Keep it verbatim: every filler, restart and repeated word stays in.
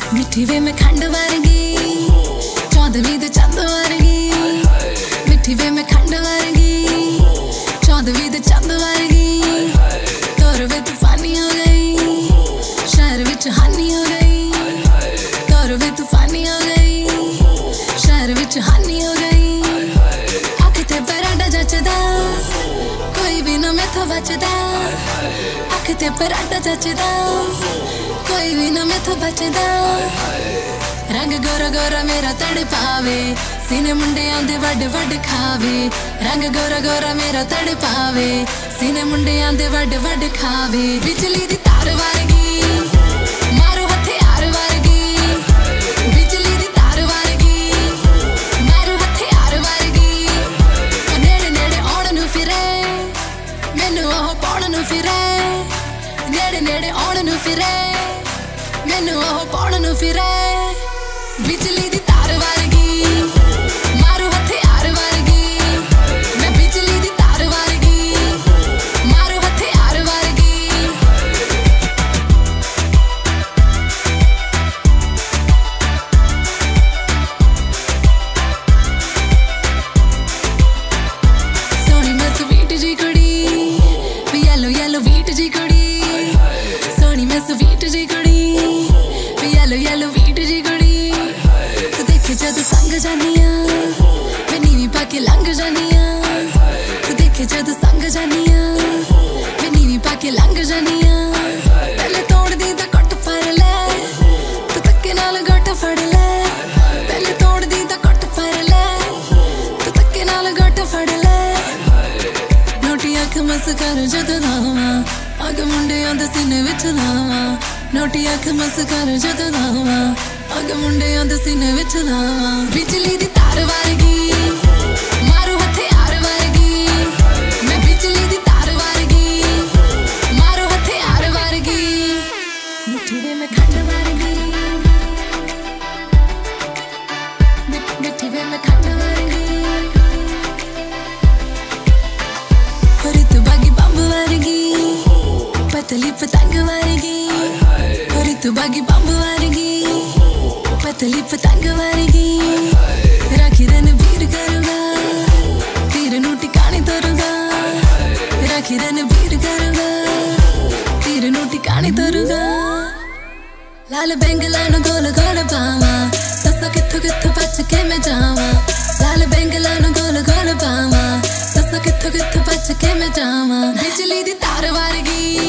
मिठी वे मैं खंड वर्गी चौदहवीं दे चंद वर्गी मिठी वे मैं खंड वर्गी चौदहवीं दे चंद वर्गी तौर वे तूफानी हो गई शहर विच हानी हो गई तौर वे तूफानी हो गई शहर विच हानी हो गई अख ते परांडा जचदा कोई भी ना मैथों बचदा अख ते परांडा जचदा कोई भी ना मैथों बचदा रंग गोरा गोरा मेरा तड़ पावे सीने मुंडे आंदे वड वड खावे रंग गोरा गोरा मेरा तड़ पावे सीने मुंडे आंदे वड वड खावे बिजली दी तार वर्गी मारो हथियार वर्गी बिजली दी तार वर्गी मारो हथियार वर्गी नेड़े नेड़े आउण नूं फिरे मैनू ओह पाउण नूं फिरे नेड़े नेड़े आउण नूं फिरे मैनू ओह पाउण नूं फिरे बिजली दी तार वर्गी मारो हथियार वर्गी मैं बिजली दी तार वर्गी मारो हथियार वर्गी सोनी मैं स्वीट जी कुड़ी येलो येलो वीट जी कुड़ी सोनी मैं स्वीट जी कुड़ी येलो येलो वीट जी कुड़ी जदों संग जानिया मैं नीवी पाके लंघ जानिया तू देखे जदों संग जानिया मैं नीवी पाके लंघ जानिया पहले तोड़ दी तां कट फड़ ले तू धक्के नाल गट फड़ ले पहले तोड़ दी तां कट फड़ ले तू धक्के नाल गट फड़ ले नोटी अख मस कर जदों लावां अग मुंडे आंदे सीने विच लावां नोटी अख मस कर जदों लावां अग मुंडे आंदे सीने विच लावां बिजली दी तार वर्गी मारो हथियार वर्गी मैं बिजली दी तार वर्गी मारो हथियार वर्गी मिठी वे मैं खंड वर्गी मिठी वे मैं खंड वर्गी और तू बागी बंब वर्गी पतली पतंग वर्गी और तू बागी बंब वर्गी पतली पतंग वर्गी राखी रणबीर करूंगा तीर नूं टिकाने तोरूंगा राखी रणबीर करूंगा तीर नूं टिकाने तोरूंगा लाल बेंगला नूं गोल गोल पावां दसो कित्थों कित्थों बच के मैं जावां लाल बेंगला नूं गोल गोल पावां दसो कित्थों कित्थों बच के मैं जावां बिजली दी तार वर्गी